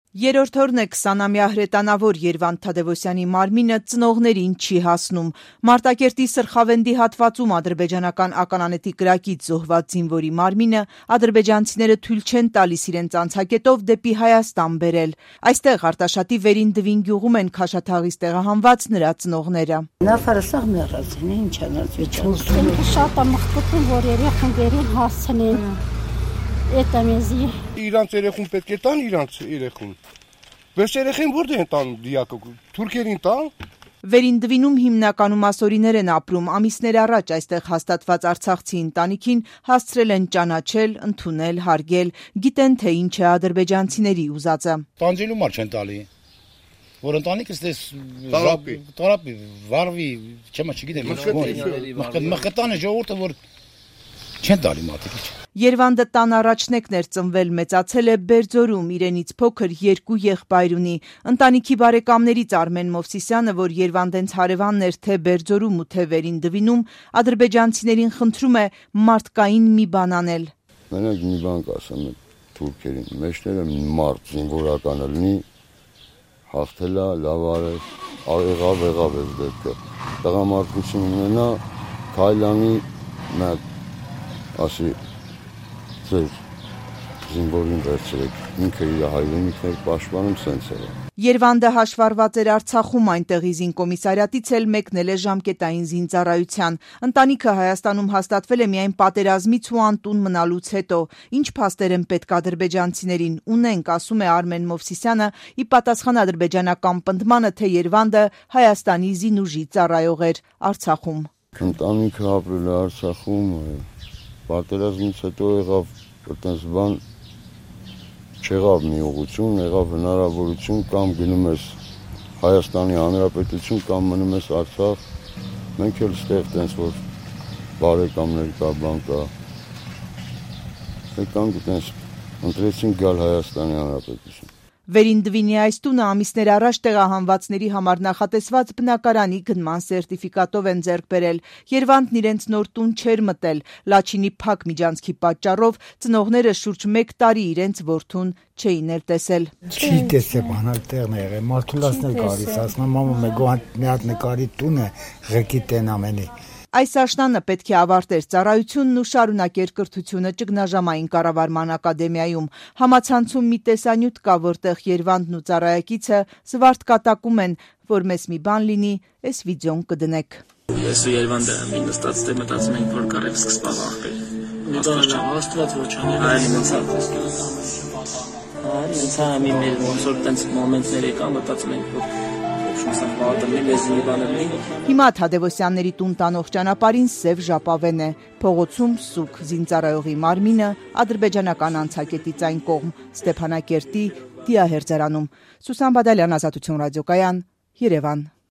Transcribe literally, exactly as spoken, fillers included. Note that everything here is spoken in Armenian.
Երրորդ օրն է քսանամյա հրետանավոր Երվանդ Թադևոսյանի մարմինը ծնողներին չի հասնում։ Մարտակերտի Սրխավենդի հատվածում ադրբեջանական ականանետի կրակից զոհված զինվորի մարմինը ադրբեջանցիները թույլ չեն տալիս իրենց անցակետով դեպի Հայաստան բերել։ Այստեղ Արտաշատի Վերին Դվին գյուղում են Քաշաթաղից տեղահանված նրա ծնողները։ Նախարարը մեռած է, ինչ անած վիճակում։ Շատ եմ մխտում, որ երեխաներին հասցնեն։ Էտամեզի Իրանց երեխուն պետք է տան իրանց երեխուն։ Վերջ երեխին որտե են տան դիակը, թուրքերին տան։ Վերին Դվինում հիմնականում ասորիներ են ապրում, ամիսներ առաջ այստեղ հաստատված արցախցի ընտանիքին հասցրել են ճանաչել, ընդունել, հարգել, գիտեն թե ինչ է ադրբեջանցիների ուզածը։ Տանջելու մար չեն տալի, որ ընտանիքս դες տարապի, տարապի, վարվի, չեմ չգիտեմ, մխկտանը ժողովուրդը որ չեն տալի մարդիկ։ Երվանդը տան առաջնեկն էր, ծնվել մեծացել է Բերձորում, իրենից փոքր երկու եղբայր ունի։ Ընտանիքի բարեկամներից Արմեն Մովսիսյանը, որ Երվանդենց հարևանն էր թե Բերձորում ու թե Վերին Դվինում, ադրբեջանցիներին խնդրում է մարդկային մի բան անել։ Մենակ մի բան կասեմ թուրքերին, մեջները մարդ զինվորականը լինի, հաղթելա, լավ արել, եղավ եղավ է դեպքը։ Տղամարդություն ունենա, քայլանի, մեկ ասի ձեր զինվորին վերցրեք, ինքը իր հայրենիքն էր պաշտպանում, սենց էր։ Երվանդը հաշվառված էր Արցախում, այնտեղի զինկոմիսարիատից էլ մեկնել է ժամկետային զինծառայության։ Ընտանիքը Հայաստանում հաստատվել է միայն պատերազմից ու անտուն մնալուց հետո։ Ինչ փաստեր են պետք ադրբեջանցիներին, ունենք, ասում է Արմեն Մովսիսյանը, ի պատասխան ադրբեջանական պնդմանը, թե Երվանդը Հայաստանի զինուժի ծառայող էր Արցախում։ Ընտանիքը ապրել է Արցախում, պատերազմից հետո եղավ այդպես բան չեղավ մի ուղղություն, եղավ հնարավորություն կամ գնում ես Հայաստանի Հանրապետություն կամ մնում ես Արցախ, մենք էլ ստեղ տենց որ բարեկամներ կա, բան կա, եկանք տենց ընտրեցինք գալ Հայաստանի Հանրապետություն։ Վերին Դվինի այս տունը ամիսներ առաջ տեղահանվածների համար նախատեսված բնակարանի գնման սերտիֆիկատով են ձեռք բերել։ Երվանդն իրենց նոր տուն չէր մտել, Լաչինի փակ միջանցքի պատճառով ծնողները շուրջ մեկ տարի իրենց որդուն չէին էլ տեսել։ Չի տեսել բանալ տեղն է եղել, մարդուլասն էլ գալիս, ասում եմ մամա մեկ մի հատ նկարի տուն է, ղեկի տեն ամենի։ Այս աշնանը պետք է ավարտեր ծառայությունն ու շարունակեր կրթությունը ճգնաժամային կառավարման ակադեմիայում։ Համացանցում մի տեսանյութ կա, որտեղ Երվանդն ու ծառայակիցը զվարթ կատակում են, որ մեզ մի բան լինի, այս վիդեոն կդնեք։ Ես ու Երվանդը մի նստած դե մտածում ենք, որ կարև սկսպավ աղբեր։ Մի բան է, աստված ոչ անի։ Այլ ինձ հա մի մեր ոնց որ տենց մոմենտներ եկան, մտածում ենք, որ Հիմա Թադևոսյանների տուն տանող ճանապարհին սև ժապավեն է, փողոցում սուկ զինծառայողի մարմինը, ադրբեջանական անցակետից այն կողմ Ստեփանակերտի դիահերձարանում։ Սուսան Բադալյան, Ազատություն ռադիոկայան, Երևան։